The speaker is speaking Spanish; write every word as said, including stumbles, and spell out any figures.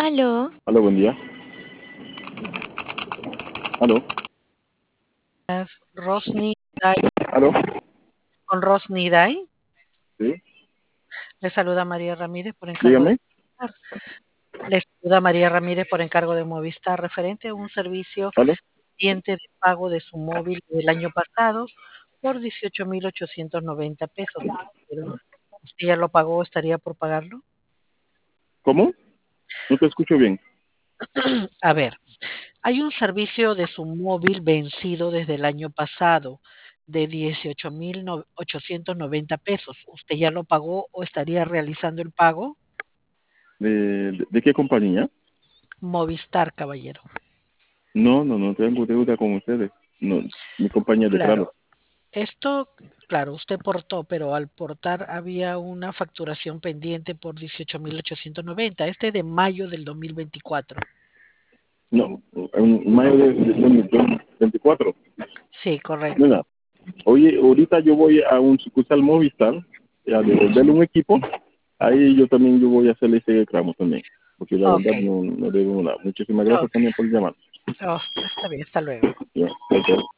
Aló. Aló, buen día. Aló. Rosny Day, Aló. con Rosny Day. Sí, Le saluda María Ramírez por encargo de dígame. Movistar. Le saluda María Ramírez por encargo de Movistar, referente a un servicio Aló. pendiente de pago de su móvil del año pasado por dieciocho mil ochocientos noventa pesos. Pero ¿usted ya lo pagó o estaría por pagarlo? ¿Cómo? No te escucho bien. A ver, hay un servicio de su móvil vencido desde el año pasado de dieciocho mil ochocientos noventa pesos. ¿Usted ya lo pagó o estaría realizando el pago? ¿De, de, de qué compañía? Movistar, caballero. No, no, no tengo deuda con ustedes. No, mi compañía de Claro. Claro, esto, claro, usted portó, pero al portar había una facturación pendiente por dieciocho mil ochocientos noventa, este de mayo del dos mil veinticuatro. No, en mayo de, de, de veinticuatro. Sí, correcto. Mira, oye, ahorita yo voy a un sucursal Movistar a devolverle un equipo. Ahí yo también yo voy a hacerle ese reclamo también. Porque la Ok. verdad no, no debo nada. Muchísimas gracias Ok. también por llamar. Oh, está bien, hasta luego. Ya, ok.